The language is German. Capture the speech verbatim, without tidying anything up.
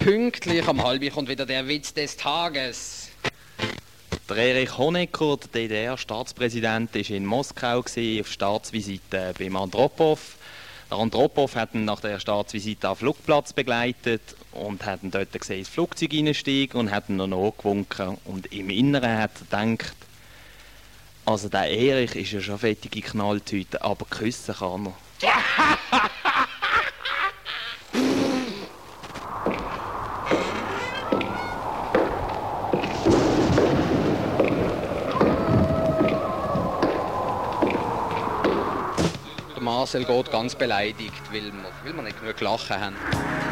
Pünktlich um halb kommt wieder der Witz des Tages. Der Erich Honecker, der D D R-Staatspräsident, war in Moskau auf Staatsvisite beim Andropow. Der Andropow hat ihn nach der Staatsvisite am Flugplatz begleitet und hat ihn dort gesehen, ins Flugzeug hineinsteigen und hat ihn noch nachgewunken. Und im Inneren hat er gedacht, also der Erich ist ja schon fettige Knalltüte, aber küssen kann er. Marcel geht ganz beleidigt, weil wir, weil wir nicht genug gelacht haben.